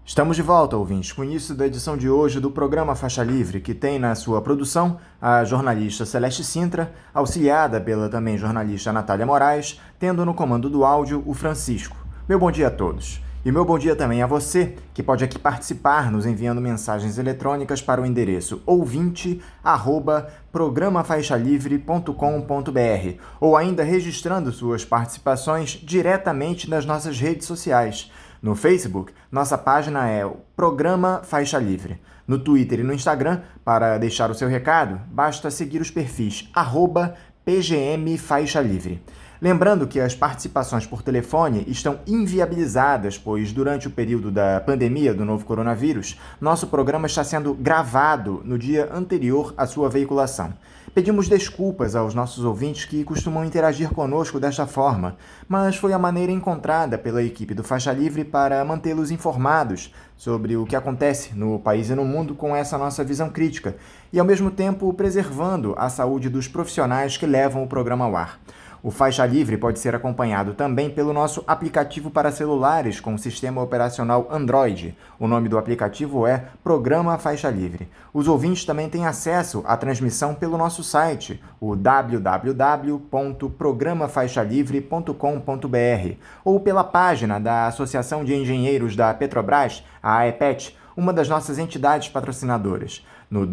Estamos de volta, ouvintes, com o início da edição de hoje do programa Faixa Livre, que tem na sua produção a jornalista Celeste Sintra, auxiliada pela também jornalista Natália Moraes, tendo no comando do áudio o Francisco. Meu bom dia a todos. E meu bom dia também a você, que pode aqui participar nos enviando mensagens eletrônicas para o endereço ouvinte@programafaixalivre.com.br ou ainda registrando suas participações diretamente nas nossas redes sociais. No Facebook, nossa página é o Programa Faixa Livre. No Twitter e no Instagram, para deixar o seu recado, basta seguir os perfis @PGM Faixa Livre. Lembrando que as participações por telefone estão inviabilizadas, pois durante o período da pandemia do novo coronavírus, nosso programa está sendo gravado no dia anterior à sua veiculação. Pedimos desculpas aos nossos ouvintes que costumam interagir conosco desta forma, mas foi a maneira encontrada pela equipe do Faixa Livre para mantê-los informados sobre o que acontece no país e no mundo com essa nossa visão crítica e, ao mesmo tempo, preservando a saúde dos profissionais que levam o programa ao ar. O Faixa Livre pode ser acompanhado também pelo nosso aplicativo para celulares com sistema operacional Android. O nome do aplicativo é Programa Faixa Livre. Os ouvintes também têm acesso à transmissão pelo nosso site, o www.programafaixalivre.com.br, ou pela página da Associação de Engenheiros da Petrobras, a AEPET, uma das nossas entidades patrocinadoras, no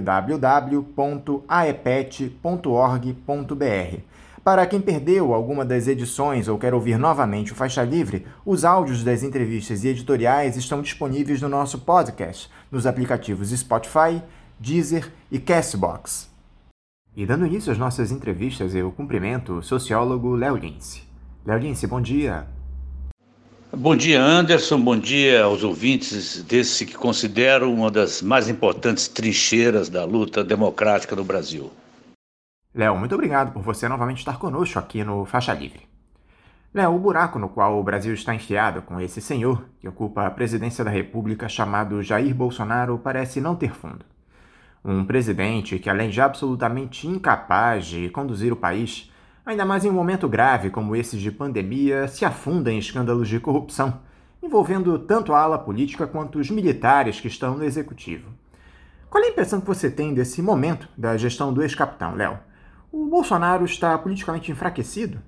www.aepet.org.br. Para quem perdeu alguma das edições ou quer ouvir novamente o Faixa Livre, os áudios das entrevistas e editoriais estão disponíveis no nosso podcast, nos aplicativos Spotify, Deezer e Castbox. E dando início às nossas entrevistas, eu cumprimento o sociólogo Léo Lince. Léo Lince, bom dia. Bom dia, Anderson. Bom dia aos ouvintes desse que considero uma das mais importantes trincheiras da luta democrática no Brasil. Léo, muito obrigado por você novamente estar conosco aqui no Faixa Livre. Léo, o buraco no qual o Brasil está enfiado com esse senhor que ocupa a presidência da República chamado Jair Bolsonaro parece não ter fundo. Um presidente que, além de absolutamente incapaz de conduzir o país, ainda mais em um momento grave como esse de pandemia, se afunda em escândalos de corrupção, envolvendo tanto a ala política quanto os militares que estão no executivo. Qual é a impressão que você tem desse momento da gestão do ex-capitão, Léo? O Bolsonaro está politicamente enfraquecido?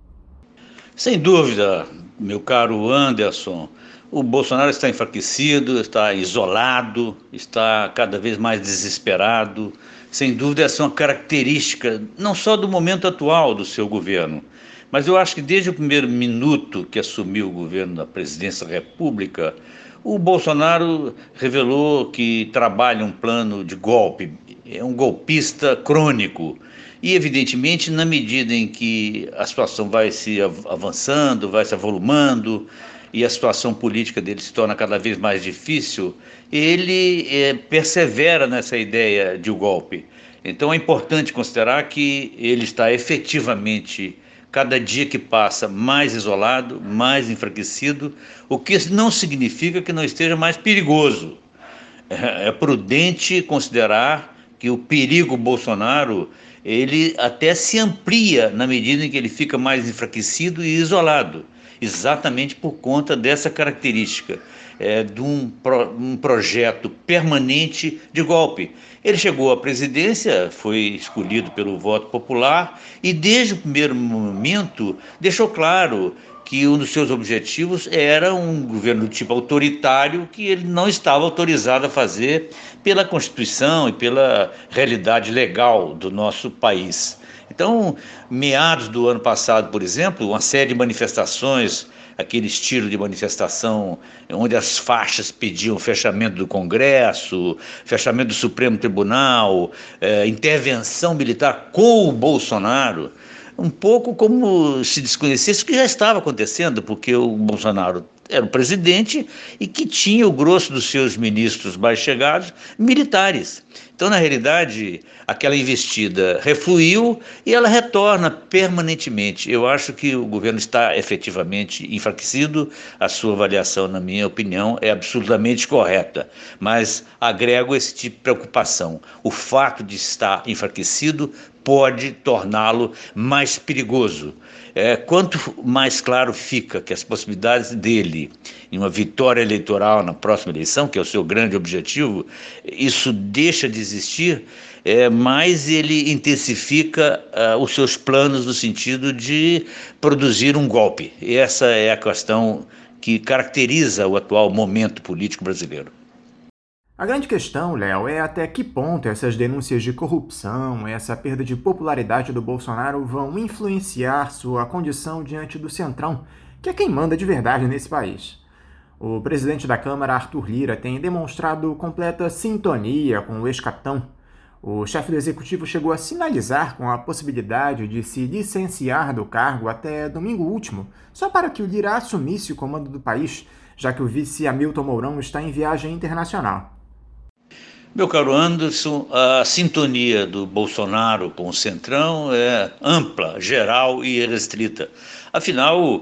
Sem dúvida, meu caro Anderson, o Bolsonaro está enfraquecido, está isolado, está cada vez mais desesperado. Sem dúvida, essa é uma característica não só do momento atual do seu governo, mas eu acho que desde o primeiro minuto que assumiu o governo da presidência da República, o Bolsonaro revelou que trabalha um plano de golpe, é um golpista crônico. E, evidentemente, na medida em que a situação vai se avançando, vai se avolumando e a situação política dele se torna cada vez mais difícil, ele persevera nessa ideia de um golpe. Então é importante considerar que ele está efetivamente, cada dia que passa, mais isolado, mais enfraquecido, o que não significa que não esteja mais perigoso. É prudente considerar que o perigo Bolsonaro ele até se amplia na medida em que ele fica mais enfraquecido e isolado, exatamente por conta dessa característica de um projeto permanente de golpe. Ele chegou à presidência, foi escolhido pelo voto popular e desde o primeiro momento deixou claro que um dos seus objetivos era um governo do tipo autoritário que ele não estava autorizado a fazer pela Constituição e pela realidade legal do nosso país. Então, meados do ano passado, por exemplo, uma série de manifestações, aquele estilo de manifestação onde as faixas pediam o fechamento do Congresso, fechamento do Supremo Tribunal, intervenção militar com o Bolsonaro, um pouco como se desconhecesse o que já estava acontecendo, porque o Bolsonaro era o presidente e que tinha o grosso dos seus ministros mais chegados militares. Então, na realidade, aquela investida refluiu e ela retorna permanentemente. Eu acho que o governo está efetivamente enfraquecido, a sua avaliação, na minha opinião, é absolutamente correta, mas agrego esse tipo de preocupação. O fato de estar enfraquecido pode torná-lo mais perigoso. Quanto mais claro fica que as possibilidades dele em uma vitória eleitoral na próxima eleição, que é o seu grande objetivo, isso deixa de existir, mais ele intensifica os seus planos no sentido de produzir um golpe. E essa é a questão que caracteriza o atual momento político brasileiro. A grande questão, Léo, é até que ponto essas denúncias de corrupção, essa perda de popularidade do Bolsonaro vão influenciar sua condição diante do Centrão, que é quem manda de verdade nesse país. O presidente da Câmara, Arthur Lira, tem demonstrado completa sintonia com o ex-capitão. O chefe do executivo chegou a sinalizar com a possibilidade de se licenciar do cargo até domingo último, só para que o Lira assumisse o comando do país, já que o vice Hamilton Mourão está em viagem internacional. Meu caro Anderson, a sintonia do Bolsonaro com o Centrão é ampla, geral e restrita. Afinal,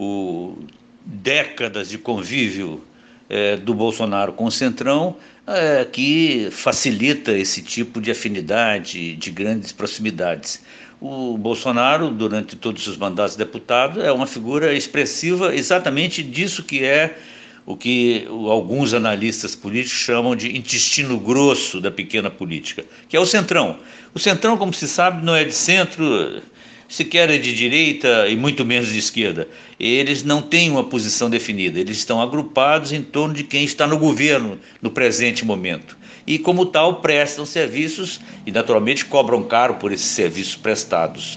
décadas de convívio do Bolsonaro com o Centrão que facilita esse tipo de afinidade, de grandes proximidades. O Bolsonaro, durante todos os mandatos de deputado, é uma figura expressiva exatamente disso que é o que alguns analistas políticos chamam de intestino grosso da pequena política, que é o Centrão. O Centrão, como se sabe, não é de centro, sequer é de direita e muito menos de esquerda. Eles não têm uma posição definida, eles estão agrupados em torno de quem está no governo no presente momento. E, como tal, prestam serviços e, naturalmente, cobram caro por esses serviços prestados.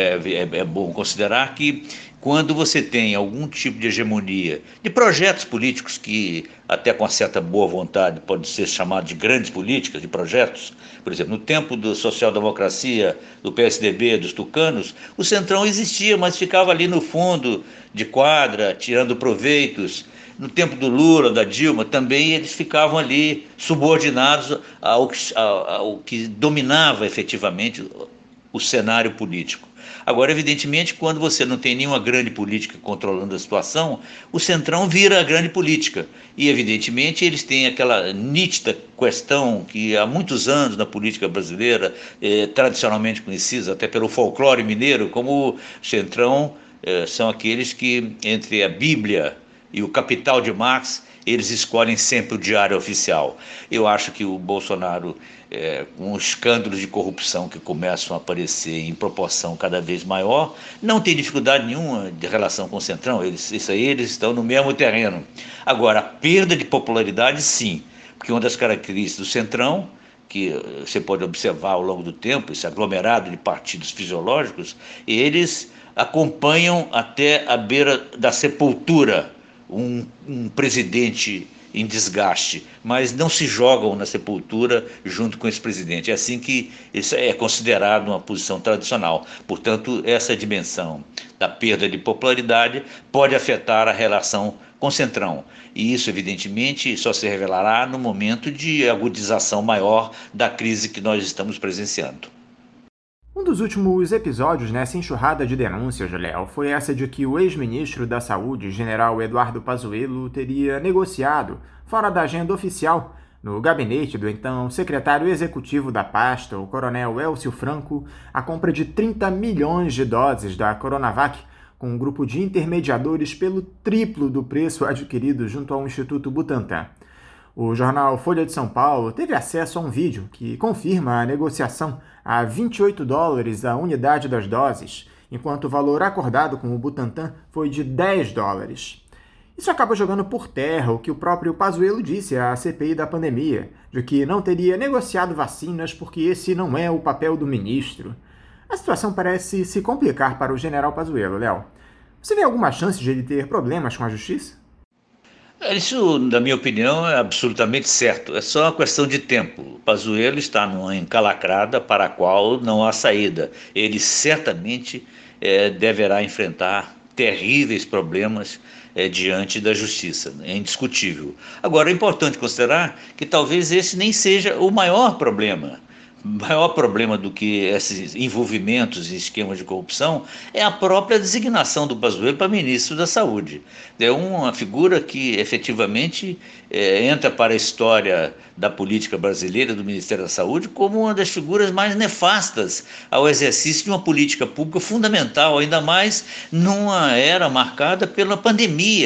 É bom considerar que, quando você tem algum tipo de hegemonia de projetos políticos que, até com certa boa vontade, podem ser chamados de grandes políticas, de projetos, por exemplo, no tempo da social-democracia, do PSDB, dos tucanos, o Centrão existia, mas ficava ali no fundo de quadra, tirando proveitos. No tempo do Lula, da Dilma, também eles ficavam ali subordinados ao que dominava efetivamente o cenário político. Agora, evidentemente, quando você não tem nenhuma grande política controlando a situação, o Centrão vira a grande política. E, evidentemente, eles têm aquela nítida questão que há muitos anos na política brasileira, tradicionalmente conhecidos até pelo folclore mineiro, como o Centrão são aqueles que, entre a Bíblia e o Capital de Marx, eles escolhem sempre o diário oficial. Eu acho que o Bolsonaro, com os escândalos de corrupção que começam a aparecer em proporção cada vez maior, não tem dificuldade nenhuma de relação com o Centrão, eles estão no mesmo terreno. Agora, a perda de popularidade, sim, porque uma das características do Centrão, que você pode observar ao longo do tempo, esse aglomerado de partidos fisiológicos, eles acompanham até a beira da sepultura um presidente em desgaste, mas não se jogam na sepultura junto com esse presidente. É assim que isso é considerado uma posição tradicional. Portanto, essa dimensão da perda de popularidade pode afetar a relação com o Centrão. E isso, evidentemente, só se revelará no momento de agudização maior da crise que nós estamos presenciando. Um dos últimos episódios nessa enxurrada de denúncias, Léo, foi essa de que o ex-ministro da Saúde, general Eduardo Pazuello, teria negociado, fora da agenda oficial, no gabinete do então secretário executivo da pasta, o coronel Elcio Franco, a compra de 30 milhões de doses da Coronavac, com um grupo de intermediadores pelo triplo do preço adquirido junto ao Instituto Butantan. O jornal Folha de São Paulo teve acesso a um vídeo que confirma a negociação a $28 a unidade das doses, enquanto o valor acordado com o Butantan foi de $10. Isso acaba jogando por terra o que o próprio Pazuello disse à CPI da pandemia, de que não teria negociado vacinas porque esse não é o papel do ministro. A situação parece se complicar para o general Pazuello, Léo. Você vê alguma chance de ele ter problemas com a justiça? Isso, na minha opinião, é absolutamente certo. É só uma questão de tempo. O Pazuello está numa encalacrada para a qual não há saída. Ele certamente deverá enfrentar terríveis problemas diante da justiça. É indiscutível. Agora, é importante considerar que talvez esse nem seja o maior problema. O maior problema do que esses envolvimentos em esquemas de corrupção é a própria designação do Pazuello para ministro da Saúde. É uma figura que efetivamente entra para a história da política brasileira, do Ministério da Saúde, como uma das figuras mais nefastas ao exercício de uma política pública fundamental, ainda mais numa era marcada pela pandemia,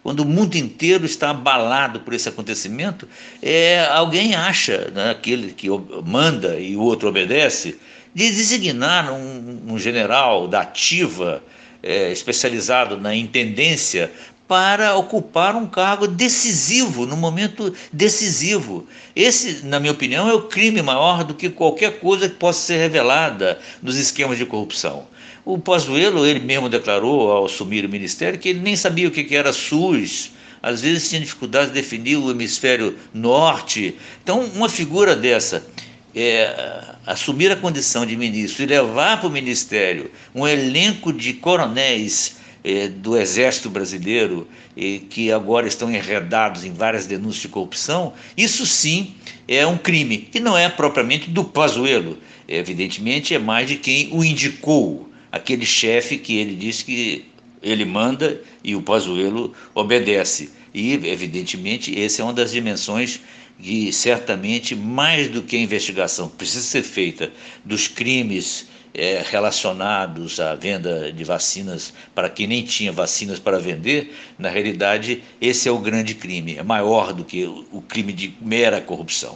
quando o mundo inteiro está abalado por esse acontecimento, alguém acha, né, aquele que manda e o outro obedece, de designar um general da ativa, especializado na intendência, para ocupar um cargo decisivo, no momento decisivo. Esse, na minha opinião, é o crime maior do que qualquer coisa que possa ser revelada nos esquemas de corrupção. O Pazuello, ele mesmo declarou ao assumir o ministério que ele nem sabia o que era SUS, às vezes tinha dificuldade de definir o hemisfério norte. Então, uma figura dessa, assumir a condição de ministro e levar para o ministério um elenco de coronéis do Exército Brasileiro, que agora estão enredados em várias denúncias de corrupção, isso sim é um crime, que não é propriamente do Pazuello, evidentemente é mais de quem o indicou, aquele chefe que ele disse que ele manda e o Pazuello obedece. E, evidentemente, essa é uma das dimensões que, certamente, mais do que a investigação que precisa ser feita dos crimes relacionados à venda de vacinas para quem nem tinha vacinas para vender, na realidade, esse é o grande crime, é maior do que o crime de mera corrupção.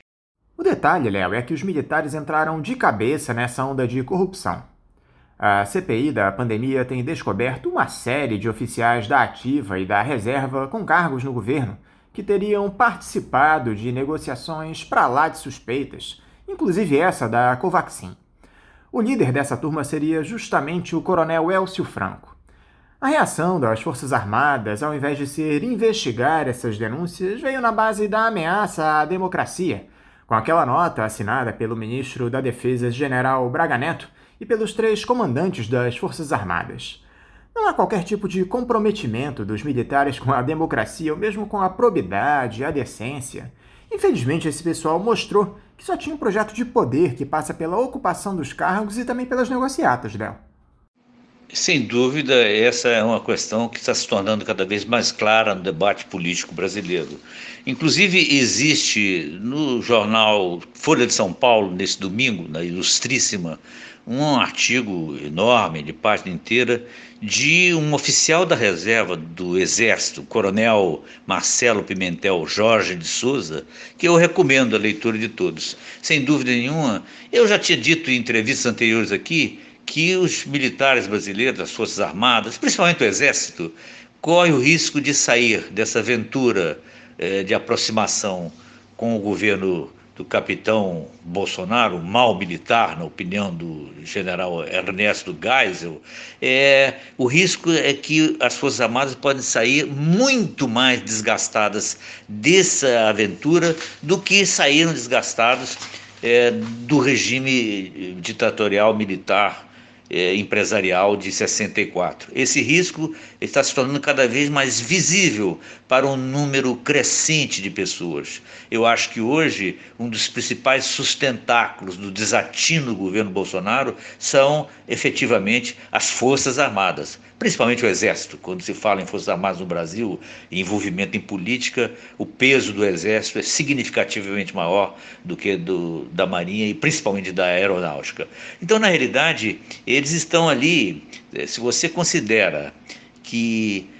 O detalhe, Léo, é que os militares entraram de cabeça nessa onda de corrupção. A CPI da pandemia tem descoberto uma série de oficiais da ativa e da reserva com cargos no governo que teriam participado de negociações para lá de suspeitas, inclusive essa da Covaxin. O líder dessa turma seria justamente o coronel Elcio Franco. A reação das Forças Armadas, ao invés de ser investigar essas denúncias, veio na base da ameaça à democracia, com aquela nota assinada pelo ministro da Defesa, General Braga Neto, e pelos 3 comandantes das Forças Armadas. Não há qualquer tipo de comprometimento dos militares com a democracia ou mesmo com a probidade e a decência. Infelizmente, esse pessoal mostrou que só tinha um projeto de poder que passa pela ocupação dos cargos e também pelas negociatas, Léo. Sem dúvida, essa é uma questão que está se tornando cada vez mais clara no debate político brasileiro. Inclusive, existe no jornal Folha de São Paulo, nesse domingo, na Ilustríssima, um artigo enorme, de página inteira, de um oficial da reserva do Exército, coronel Marcelo Pimentel Jorge de Souza, que eu recomendo a leitura de todos. Sem dúvida nenhuma, eu já tinha dito em entrevistas anteriores aqui que os militares brasileiros, as Forças Armadas, principalmente o Exército, correm o risco de sair dessa aventura de aproximação com o governo do capitão Bolsonaro, um mau militar, na opinião do general Ernesto Geisel. O risco é que as Forças Armadas podem sair muito mais desgastadas dessa aventura do que saíram desgastados do regime ditatorial militar empresarial de 64. Esse risco está se tornando cada vez mais visível para um número crescente de pessoas. Eu acho que hoje um dos principais sustentáculos do desatino do governo Bolsonaro são efetivamente as Forças Armadas, principalmente o Exército. Quando se fala em Forças Armadas no Brasil, envolvimento em política, o peso do Exército é significativamente maior do que da Marinha e principalmente da Aeronáutica. Então, na realidade, eles estão ali, se você considera que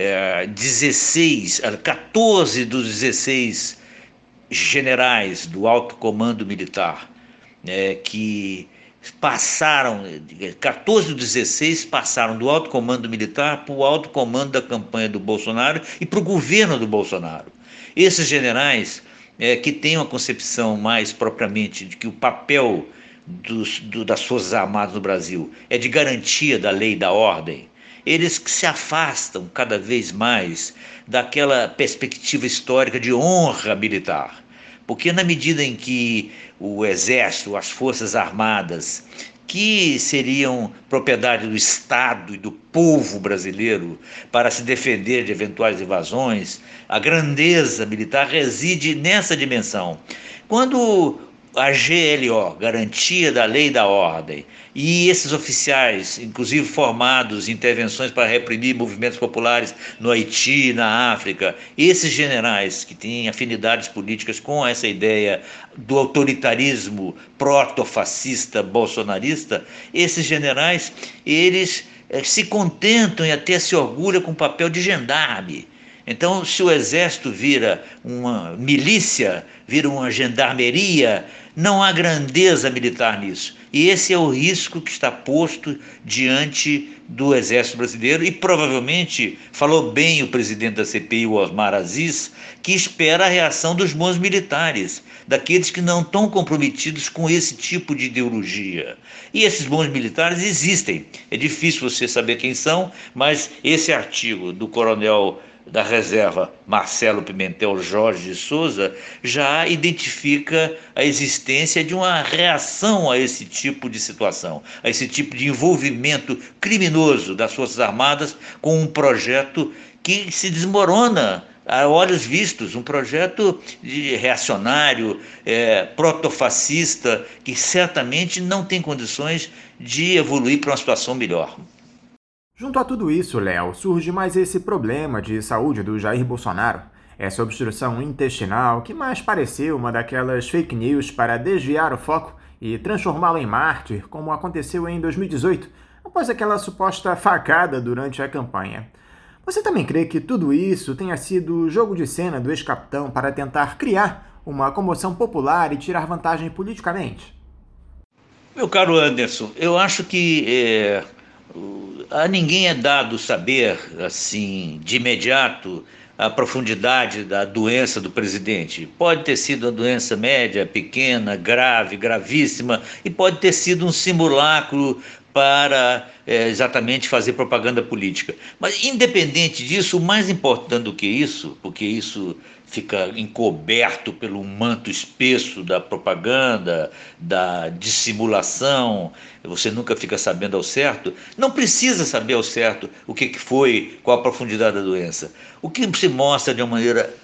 14 dos 16 generais do alto comando militar, que passaram, 14 dos 16 passaram do alto comando militar para o alto comando da campanha do Bolsonaro e para o governo do Bolsonaro. Esses generais que têm uma concepção mais propriamente de que o papel das Forças Armadas no Brasil é de garantia da lei e da ordem, eles que se afastam cada vez mais daquela perspectiva histórica de honra militar. Porque na medida em que o Exército, as Forças Armadas, que seriam propriedade do Estado e do povo brasileiro para se defender de eventuais invasões, a grandeza militar reside nessa dimensão. Quando a GLO, Garantia da Lei e da Ordem, e esses oficiais, inclusive formados em intervenções para reprimir movimentos populares no Haiti, na África, esses generais que têm afinidades políticas com essa ideia do autoritarismo proto-fascista bolsonarista, esses generais, eles se contentam e até se orgulham com o papel de gendarme. Então, se o exército vira uma milícia, vira uma gendarmeria, não há grandeza militar nisso. E esse é o risco que está posto diante do exército brasileiro, e provavelmente falou bem o presidente da CPI, o Osmar Aziz, que espera a reação dos bons militares, daqueles que não estão comprometidos com esse tipo de ideologia. E esses bons militares existem. É difícil você saber quem são, mas esse artigo do coronel da reserva Marcelo Pimentel Jorge de Souza já identifica a existência de uma reação a esse tipo de situação, a esse tipo de envolvimento criminoso das Forças Armadas com um projeto que se desmorona a olhos vistos, um projeto reacionário, protofascista, que certamente não tem condições de evoluir para uma situação melhor. Junto a tudo isso, Léo, surge mais esse problema de saúde do Jair Bolsonaro. Essa obstrução intestinal que mais pareceu uma daquelas fake news para desviar o foco e transformá-lo em mártir, como aconteceu em 2018, após aquela suposta facada durante a campanha. Você também crê que tudo isso tenha sido jogo de cena do ex-capitão para tentar criar uma comoção popular e tirar vantagem politicamente? Meu caro Anderson, eu acho que a ninguém é dado saber, assim, de imediato, a profundidade da doença do presidente. Pode ter sido uma doença média, pequena, grave, gravíssima, e pode ter sido um simulacro para exatamente fazer propaganda política. Mas, independente disso, o mais importante do que isso, porque isso fica encoberto pelo manto espesso da propaganda, da dissimulação, você nunca fica sabendo ao certo, não precisa saber ao certo o que foi, qual a profundidade da doença. O que se mostra de uma maneira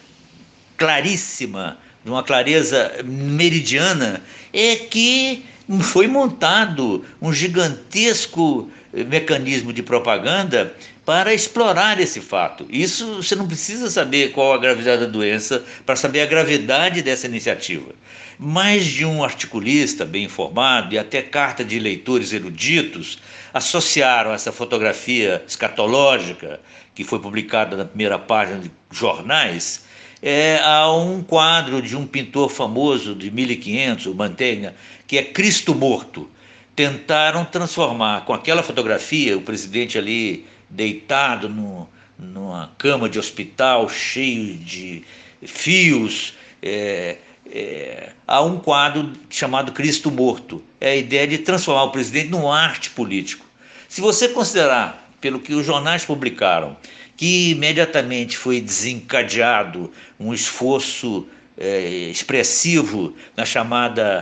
claríssima, de uma clareza meridiana, é que foi montado um gigantesco mecanismo de propaganda para explorar esse fato. Isso você não precisa saber qual a gravidade da doença para saber a gravidade dessa iniciativa. Mais de um articulista bem informado e até carta de leitores eruditos associaram essa fotografia escatológica que foi publicada na primeira página de jornais a um quadro de um pintor famoso de 1500, o Mantegna, que é Cristo Morto. Tentaram transformar com aquela fotografia o presidente ali deitado numa cama de hospital cheio de fios, a um quadro chamado Cristo Morto. É a ideia de transformar o presidente num arte político. Se você considerar, pelo que os jornais publicaram, que imediatamente foi desencadeado um esforço expressivo na chamada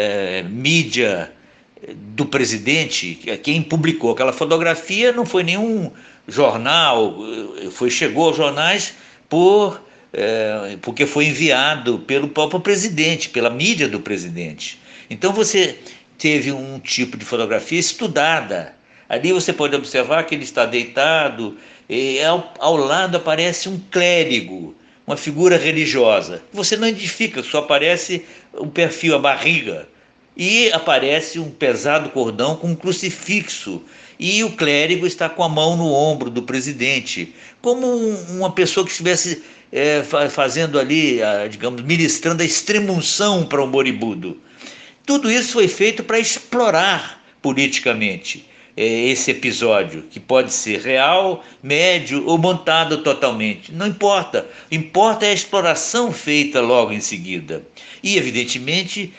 mídia do presidente, quem publicou aquela fotografia não foi nenhum jornal, chegou aos jornais porque foi enviado pelo próprio presidente, pela mídia do presidente. Então você teve um tipo de fotografia estudada. Ali você pode observar que ele está deitado e ao lado aparece um clérigo, uma figura religiosa. Você não identifica, só aparece o perfil, a barriga. E aparece um pesado cordão com um crucifixo. E o clérigo está com a mão no ombro do presidente, como uma pessoa que estivesse fazendo ali, digamos, ministrando a extrema-unção para o moribundo. Tudo isso foi feito para explorar politicamente esse episódio, que pode ser real, médio ou montado totalmente. Não importa. Importa é a exploração feita logo em seguida. E, evidentemente,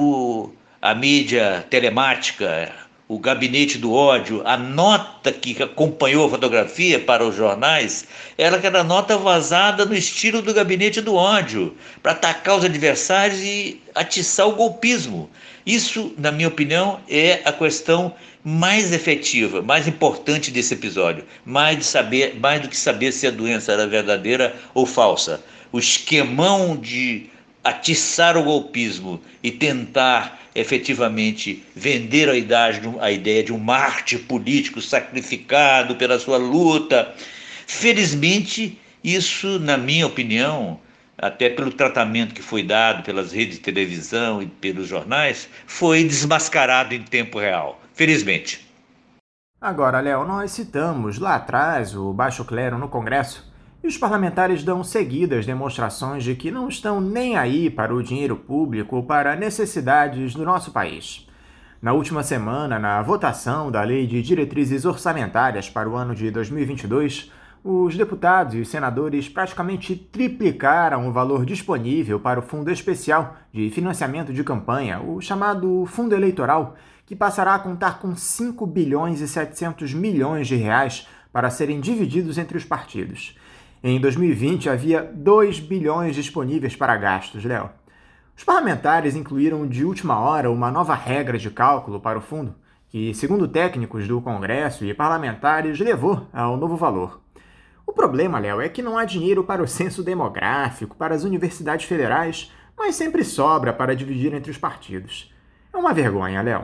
a mídia telemática, o gabinete do ódio, a nota que acompanhou a fotografia para os jornais, era aquela nota vazada no estilo do gabinete do ódio, para atacar os adversários e atiçar o golpismo. Isso, na minha opinião, é a questão mais efetiva, mais importante desse episódio, mais do que saber se a doença era verdadeira ou falsa. O esquemão de atiçar o golpismo e tentar efetivamente vender a ideia de um mártir político sacrificado pela sua luta. Felizmente, isso, na minha opinião, até pelo tratamento que foi dado pelas redes de televisão e pelos jornais, foi desmascarado em tempo real. Felizmente. Agora, Léo, nós citamos lá atrás o baixo clero no Congresso, E os parlamentares dão seguidas demonstrações de que não estão nem aí para o dinheiro público ou para necessidades do nosso país. Na última semana, na votação da Lei de Diretrizes Orçamentárias para o ano de 2022, os deputados e os senadores praticamente triplicaram o valor disponível para o Fundo Especial de Financiamento de Campanha, o chamado Fundo Eleitoral, que passará a contar com 5 bilhões e 700 milhões de reais para serem divididos entre os partidos. Em 2020, havia 2 bilhões disponíveis para gastos, Léo. Os parlamentares incluíram de última hora uma nova regra de cálculo para o fundo, que, segundo técnicos do Congresso e parlamentares, levou ao novo valor. O problema, Léo, é que não há dinheiro para o censo demográfico, para as universidades federais, mas sempre sobra para dividir entre os partidos. É uma vergonha, Léo.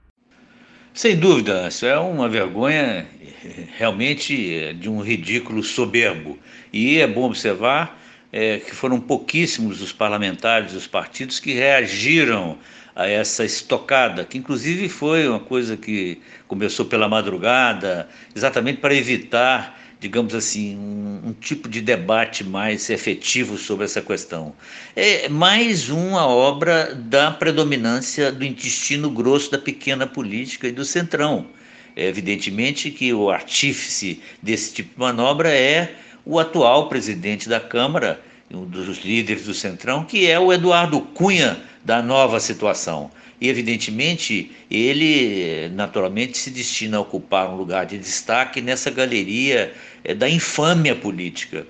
Sem dúvida, isso é uma vergonha realmente de um ridículo soberbo. E é bom observar que foram pouquíssimos os parlamentares dos partidos que reagiram a essa estocada, que inclusive foi uma coisa que começou pela madrugada, exatamente para evitar, digamos assim, um tipo de debate mais efetivo sobre essa questão. É mais uma obra da predominância do intestino grosso da pequena política e do centrão. É evidentemente que o artífice desse tipo de manobra é o atual presidente da Câmara, um dos líderes do Centrão, que é o Eduardo Cunha da nova situação. E, evidentemente, ele naturalmente se destina a ocupar um lugar de destaque nessa galeria da infâmia política.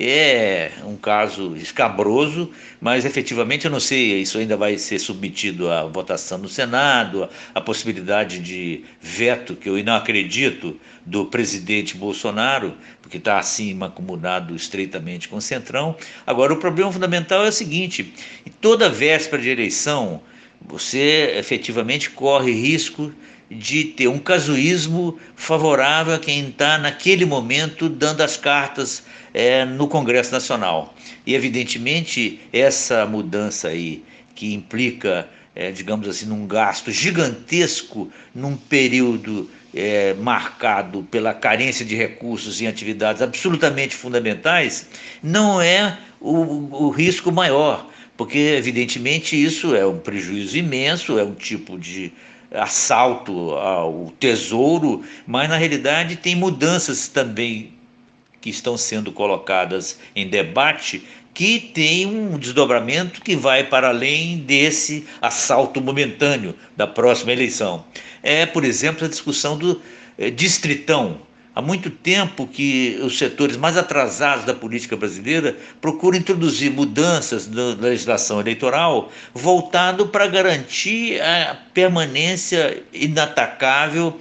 É um caso escabroso, mas efetivamente eu não sei, isso ainda vai ser submetido à votação no Senado, a possibilidade de veto, que eu não acredito, do presidente Bolsonaro, porque está assim mancomunado estreitamente com o Centrão. Agora, o problema fundamental é o seguinte: em toda véspera de eleição, você efetivamente corre risco de ter um casuísmo favorável a quem está naquele momento dando as cartas no Congresso Nacional. E evidentemente essa mudança aí, que implica, digamos assim, num gasto gigantesco num período marcado pela carência de recursos em atividades absolutamente fundamentais, não é o risco maior, porque evidentemente isso é um prejuízo imenso, é um tipo de assalto ao tesouro, mas na realidade tem mudanças também que estão sendo colocadas em debate que tem um desdobramento que vai para além desse assalto momentâneo da próxima eleição. É, por exemplo, a discussão do distritão. Há muito tempo que os setores mais atrasados da política brasileira procuram introduzir mudanças na legislação eleitoral voltado para garantir a permanência inatacável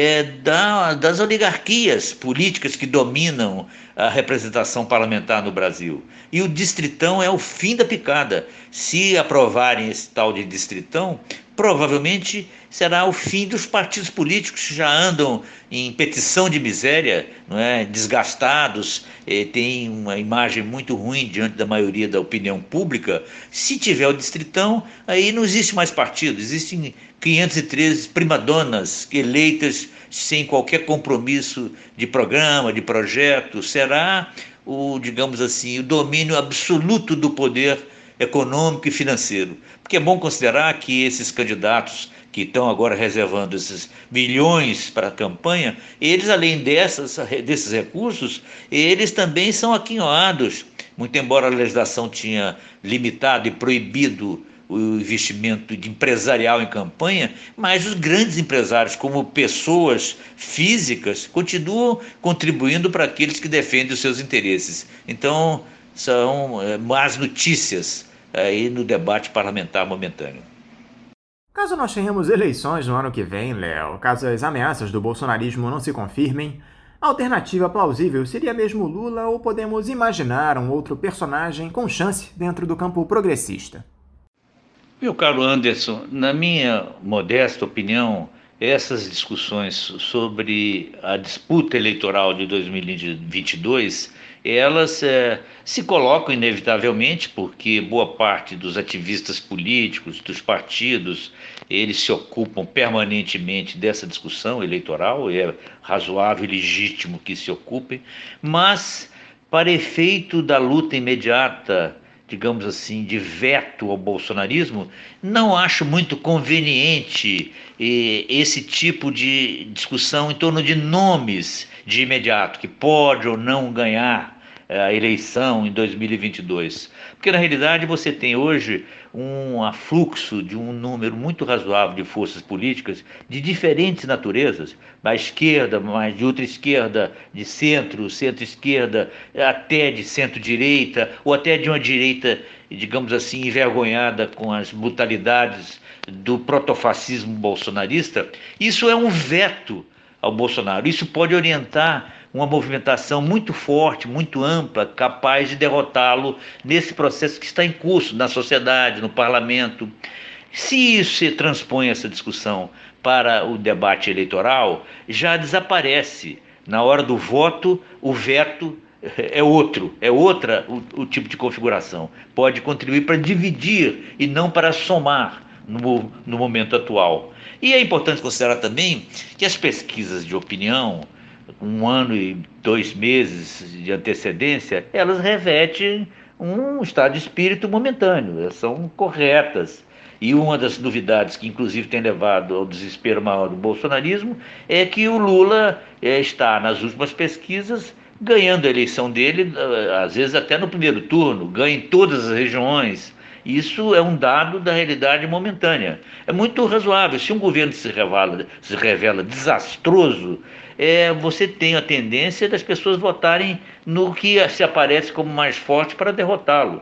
das oligarquias políticas que dominam a representação parlamentar no Brasil. E o distritão é o fim da picada. Se aprovarem esse tal de distritão, provavelmente será o fim dos partidos políticos que já andam em petição de miséria, não é? Desgastados, têm uma imagem muito ruim diante da maioria da opinião pública. Se tiver o distritão, aí não existe mais partido, existem 513 primadonas eleitas sem qualquer compromisso de programa, de projeto. Será digamos assim, o domínio absoluto do poder econômico e financeiro. Porque é bom considerar que esses candidatos que estão agora reservando esses milhões para a campanha, eles, além desses recursos, eles também são aquinhoados. Muito embora a legislação tinha limitado e proibido o investimento empresarial em campanha, mas os grandes empresários, como pessoas físicas, continuam contribuindo para aqueles que defendem os seus interesses. Então, são más notícias aí no debate parlamentar momentâneo. Caso nós tenhamos eleições no ano que vem, Léo, caso as ameaças do bolsonarismo não se confirmem, a alternativa plausível seria mesmo Lula ou podemos imaginar um outro personagem com chance dentro do campo progressista? Meu caro Anderson, na minha modesta opinião, essas discussões sobre a disputa eleitoral de 2022, elas se colocam inevitavelmente, porque boa parte dos ativistas políticos, dos partidos, eles se ocupam permanentemente dessa discussão eleitoral, é razoável e legítimo que se ocupem, mas para efeito da luta imediata, digamos assim, de veto ao bolsonarismo, não acho muito conveniente esse tipo de discussão em torno de nomes de imediato, que pode ou não ganhar a eleição em 2022. Porque, na realidade, você tem hoje um afluxo de um número muito razoável de forças políticas de diferentes naturezas, da esquerda, mas de outra esquerda, de centro, centro-esquerda, até de centro-direita, ou até de uma direita, digamos assim, envergonhada com as brutalidades do protofascismo bolsonarista. Isso é um veto ao Bolsonaro. Isso pode orientar uma movimentação muito forte, muito ampla, capaz de derrotá-lo nesse processo que está em curso na sociedade, no parlamento. Se isso se transpõe essa discussão para o debate eleitoral, já desaparece. Na hora do voto, o veto é outra o tipo de configuração. Pode contribuir para dividir e não para somar no momento atual. E é importante considerar também que as pesquisas de opinião, 1 ano e 2 meses de antecedência, elas revetem um estado de espírito momentâneo, elas são corretas. E uma das novidades que, inclusive, tem levado ao desespero maior do bolsonarismo é que o Lula está, nas últimas pesquisas, ganhando a eleição dele, às vezes até no primeiro turno, ganha em todas as regiões. Isso é um dado da realidade momentânea. É muito razoável. Se um governo se revela desastroso, você tem a tendência das pessoas votarem no que se aparece como mais forte para derrotá-lo.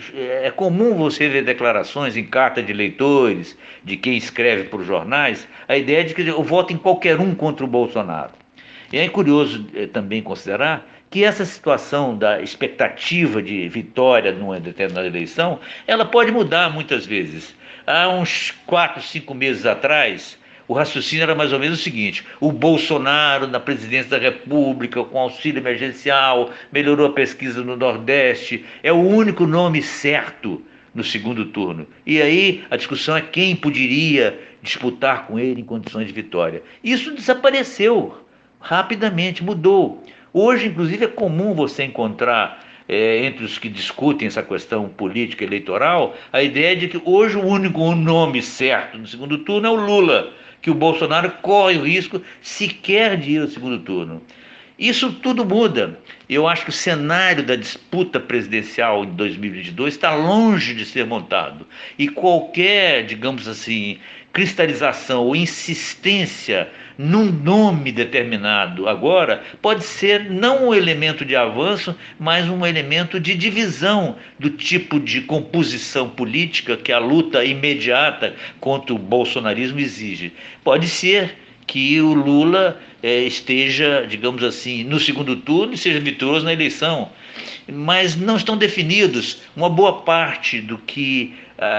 É comum você ver declarações em carta de eleitores, de quem escreve para os jornais, a ideia de que eu voto em qualquer um contra o Bolsonaro. E é curioso também considerar que essa situação da expectativa de vitória numa determinada eleição, ela pode mudar muitas vezes. Há uns 4, 5 meses atrás, o raciocínio era mais ou menos o seguinte: o Bolsonaro na presidência da República, com auxílio emergencial, melhorou a pesquisa no Nordeste, é o único nome certo no segundo turno. E aí a discussão é quem poderia disputar com ele em condições de vitória. Isso desapareceu rapidamente, mudou. Hoje, inclusive, é comum você encontrar entre os que discutem essa questão política eleitoral a ideia de que hoje o único nome certo no segundo turno é o Lula, que o Bolsonaro corre o risco sequer de ir ao segundo turno. Isso tudo muda. Eu acho que o cenário da disputa presidencial em 2022 está longe de ser montado. E qualquer, digamos assim, cristalização ou insistência num nome determinado agora pode ser não um elemento de avanço, mas um elemento de divisão do tipo de composição política que a luta imediata contra o bolsonarismo exige. Pode ser que o Lula esteja, digamos assim, no segundo turno e seja vitorioso na eleição, mas não estão definidos uma boa parte do que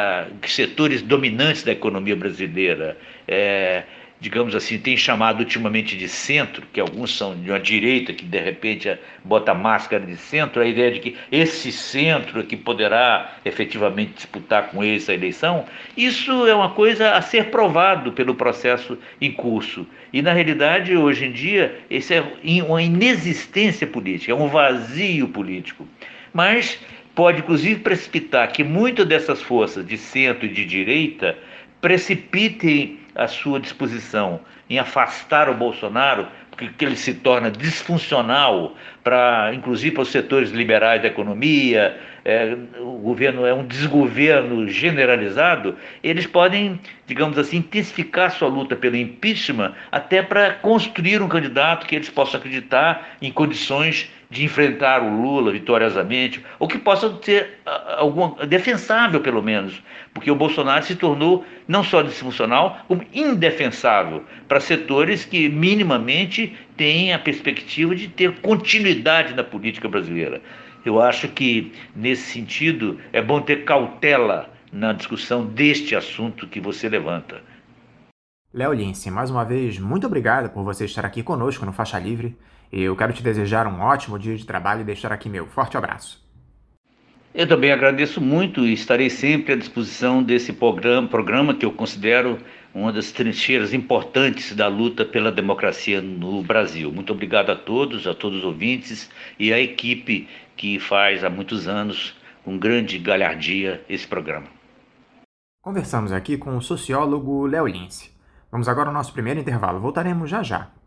setores dominantes da economia brasileira, digamos assim, tem chamado ultimamente de centro, que alguns são de uma direita que de repente bota máscara de centro, a ideia de que esse centro é que poderá efetivamente disputar com eles a eleição. Isso é uma coisa a ser provado pelo processo em curso. E na realidade, hoje em dia, isso é uma inexistência política, é um vazio político. Mas pode inclusive precipitar que muitas dessas forças de centro e de direita precipitem a sua disposição em afastar o Bolsonaro, porque ele se torna disfuncional inclusive para os setores liberais da economia, o governo é um desgoverno generalizado. Eles podem, digamos assim, intensificar sua luta pelo impeachment até para construir um candidato que eles possam acreditar em condições de enfrentar o Lula vitoriosamente, ou que possa ser defensável pelo menos, porque o Bolsonaro se tornou não só disfuncional, como indefensável para setores que minimamente têm a perspectiva de ter continuidade na política brasileira. Eu acho que, nesse sentido, é bom ter cautela na discussão deste assunto que você levanta. Léo Lince, mais uma vez, muito obrigado por você estar aqui conosco no Faixa Livre. Eu quero te desejar um ótimo dia de trabalho e deixar aqui meu forte abraço. Eu também agradeço muito e estarei sempre à disposição desse programa que eu considero uma das trincheiras importantes da luta pela democracia no Brasil. Muito obrigado a todos os ouvintes e à equipe que faz há muitos anos, com grande galhardia, esse programa. Conversamos aqui com o sociólogo Léo Lince. Vamos agora ao nosso primeiro intervalo. Voltaremos já já.